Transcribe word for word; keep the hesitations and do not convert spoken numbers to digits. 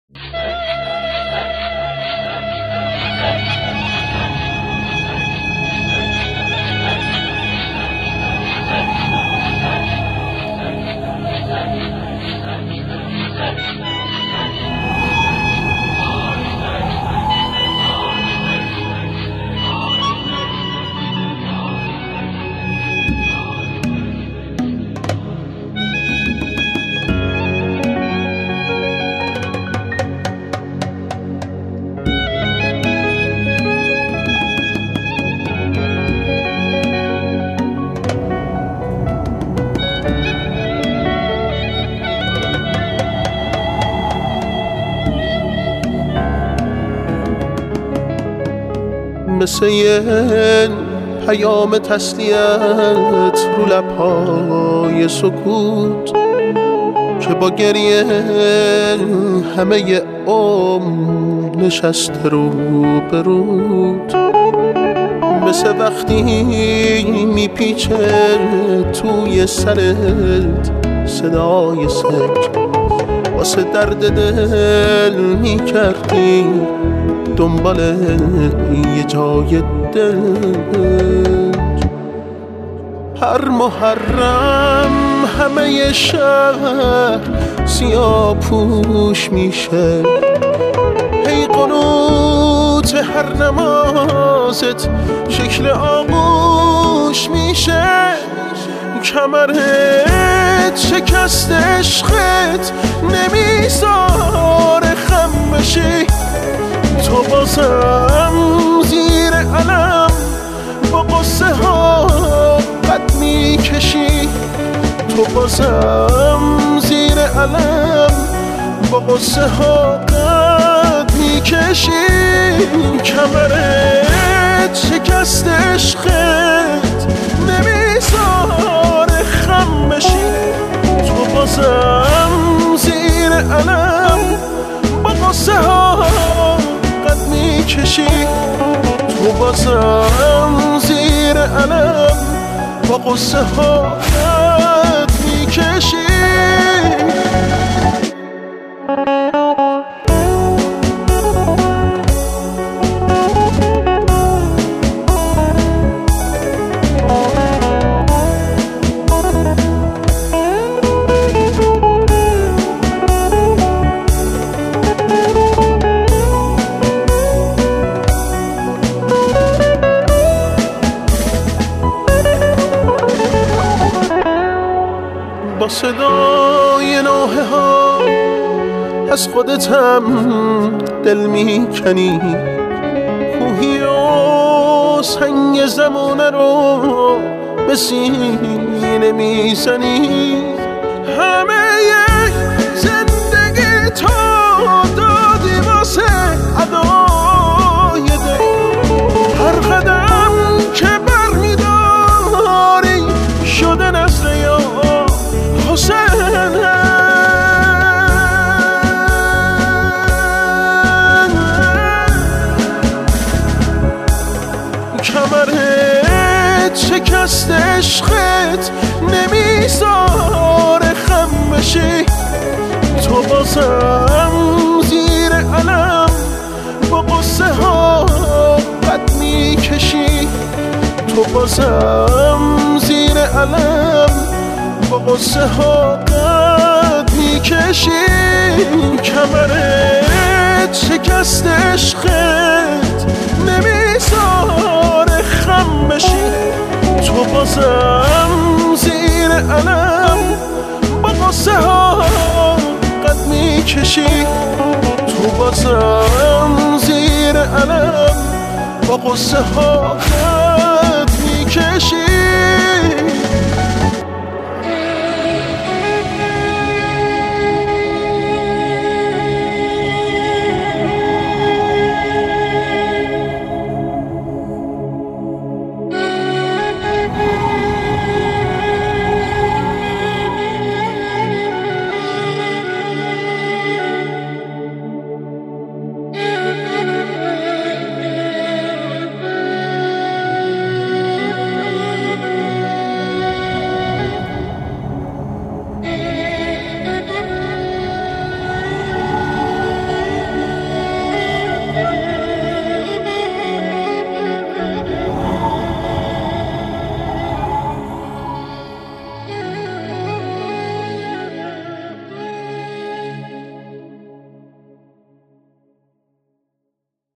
مثل یه پیام تسلیت رو لبهای سکوت که با گریه همه عمر نشسته رو برود. مثل وقتی میپیچه توی سرت صدای سر واسه درد دل میکردی دنبال یه جای دل. هر محرم همه شهر سیاه پوش میشه، هی قنوت هر نمازت شکل آغوش میشه. کمرت شکست عشقت نمیذاره خم بشی، تو بازم زیر علم با قصه ها قد میکشی، تو بازم زیر علم با قصه ها قد میکشی. کمرت شکست عشقت نمیذاره خم بشی، تو بازم زیر علم با قصه ها قد میکشی، تو بازم زیر علم با قصه ها قد میکشی. با صدای نوحه ها از خودت هم دل میکنی، کوهی و سنگ زمانه رو به سینه میزنی. همه زندگی تو دادی واسه ادای دل، هر قدم که بر میداری شده نسل یا کمرت شکست عشقت نمیذاره خم بشی، تو بازم زیر علم با قصه ها قد میکشی، تو بازم زیر علم با قصه ها قد میکشی. کمرت شکست عشقت نمیذاره خم بشی، تو بازم زیر علم با قصه ها قد میکشی، تو بازم زیر علم با قصه ها قد میکشی.